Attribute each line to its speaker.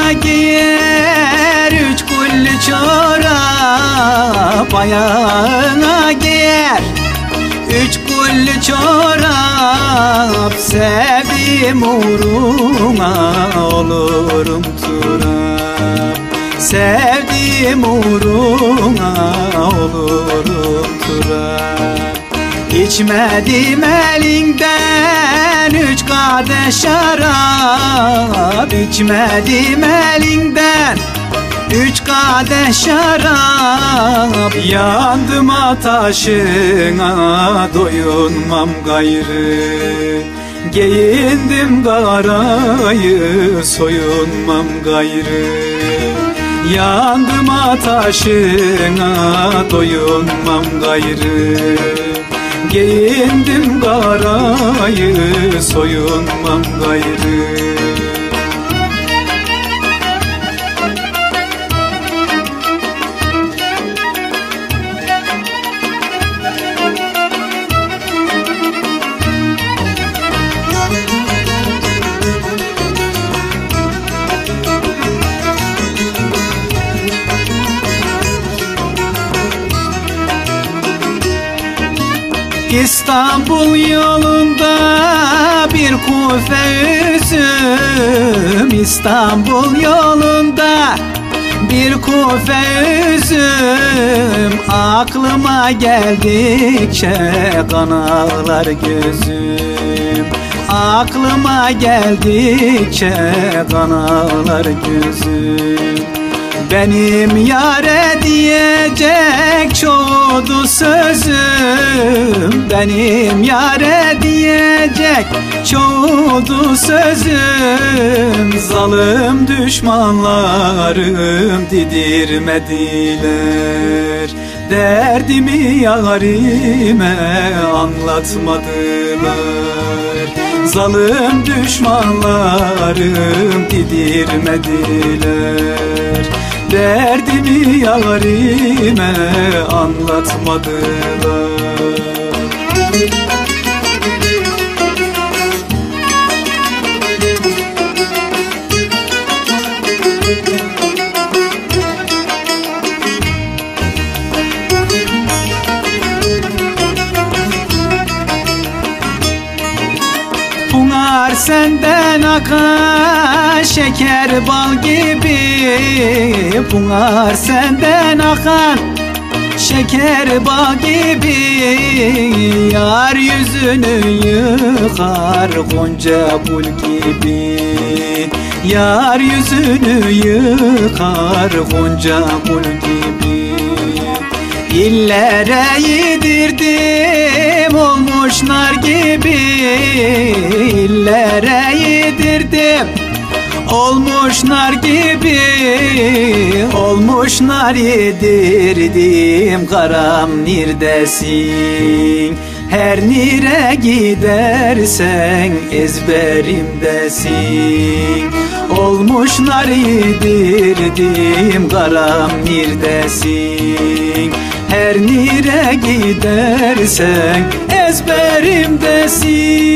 Speaker 1: giyer, üç kulli çorap ayağına giyer. Üç kulli çorap sevdiğim uğruna olurum turap. Sevdiğim uğruna olurum turap. İçmedim elinden üç kadeh şarap. İçmedim elinden üç kadeh şarap. Yandım ateşine doyunmam gayrı. Giyindim karayı soyunmam gayrı. Yandım ateşine doyunmam gayrı. Giyindim karayı soyunmam gayrı. İstanbul yolunda bir kufe üzüm. İstanbul yolunda bir kufe üzüm. Aklıma geldikçe kan ağlar gözüm. Aklıma geldikçe kan ağlar gözüm. Benim yâre diyecek çoğdu sözüm. Benim yâre diyecek çoğdu sözüm. Zalim düşmanlarım didirmediler. Derdimi yârime anlatmadılar. Zalim düşmanlarım didirmediler. Derdimi yârime anlatmadılar. Pınar senden akar şeker bal gibi. Pınar senden akar şeker bal gibi. Yar yüzünü yıkar gonca gül gibi. Yar yüzünü yıkar gonca gül gibi. İllere yedirdim olmuş nar gibi. İllere yedirdim olmuş nar gibi. Olmuş nar yedirdim karam neredesin? Her nere gidersen ezberimdesin. Olmuş nar yedirdim karam neredesin? Her nere gidersen ezberimdesin.